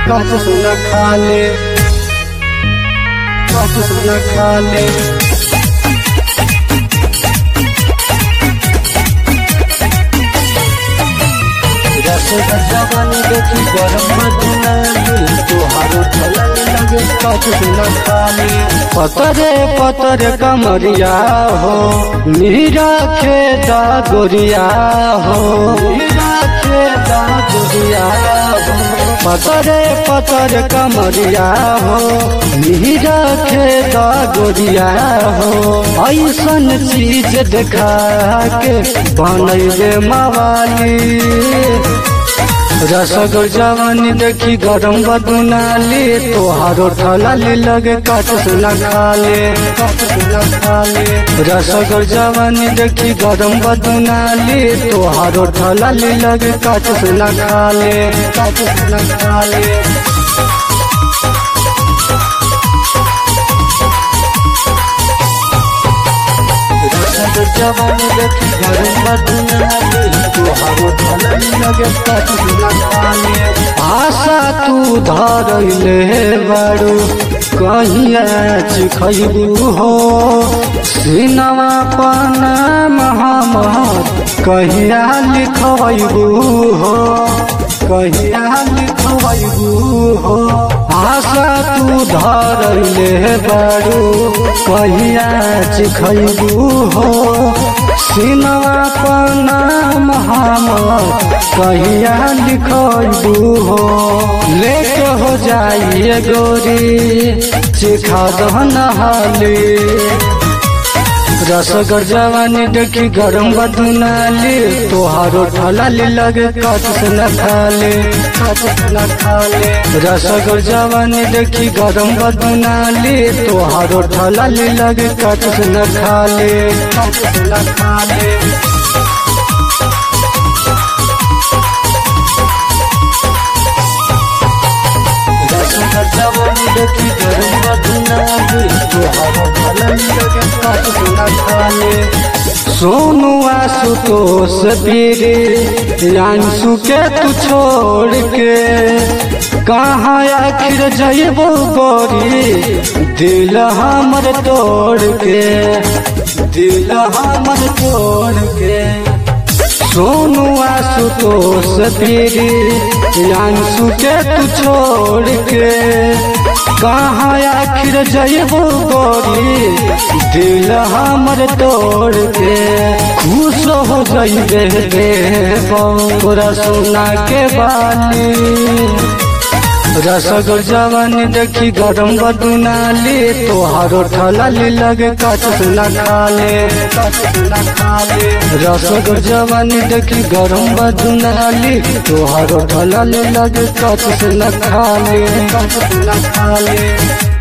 काच सुना खा ले, काच सुना खा ले। रसगोल्ला जवानी देखी गरम मदीना तोहारो ठलन लगे काच सुना खा ले। पतरे पतरे कमरिया हो मीरा खेदा गोरिया हो, मीरा खेदा गोरिया हो। पतरे पतरे कमरिया हो मीरा खेदा गोरिया हो। ऐसन चीज देखा के बनैले मवाली। रसगोल्ला जवानी देखी गरम बदनाली तोहारो ठलाली लगे काच सुना खा ले, काच सुना खा ले। रसगोल्ला जवानी देखी गरम बदनाली तोहारो ठलाली लगे काच सुना खा ले, काच सुना खा ले। जवानी देखी गरम बदनाली तोहारो ठलाली लगे काच सुना खा ले। आशा तू धरैले बारू कहिया चिखैबू हो, सिनवा पना मोहम्मद कहिया लिखबू हो, कहिया लिखबू हो। आशा तू धरैले बारू कहिया चिखैबू हो, सिनवा पना मोहम्मद कहिया लिखबू हो। लेट हो जाइए गोरी चिखा दो नहाली। रसगोल्ला जवानी देखी गरम बदनाली तोहारो ठलाली लगे काच सुना खा ले, काच सुना खा ले। रसगोल्ला जवानी देखी गरम बदनाली तोहारो ठलाली लगे काच सुना खा ले, काच सुना खा ले। जवानी देखी गरम बदनाली तोहारो ठलाली लगे काच सुना खा ले। सोनू आशुतोष पीरी अंशु के तू छोड़ के कहाँ आखिर जइबो गोरी, दिल हमर तोड़ के, दिल हमर तोड़ के। सोनू आशुतोष पीरी अंशु के तू छोड़ के कहाँ आखिर जइबो गोरी, दिल हमर तोड़ के। खुश हो जइबे रे बौरा सोना के बाली। रसगोल्ला जवानी देखी गरम बदनाली तोहारो ठलाली लगे काच सुना खा ले, काच सुना खा ले। रसगोल्ला जवानी देखी गरम बदनाली तोहारो ठलाली लगे काच सुना खा ले, काच सुना खा ले।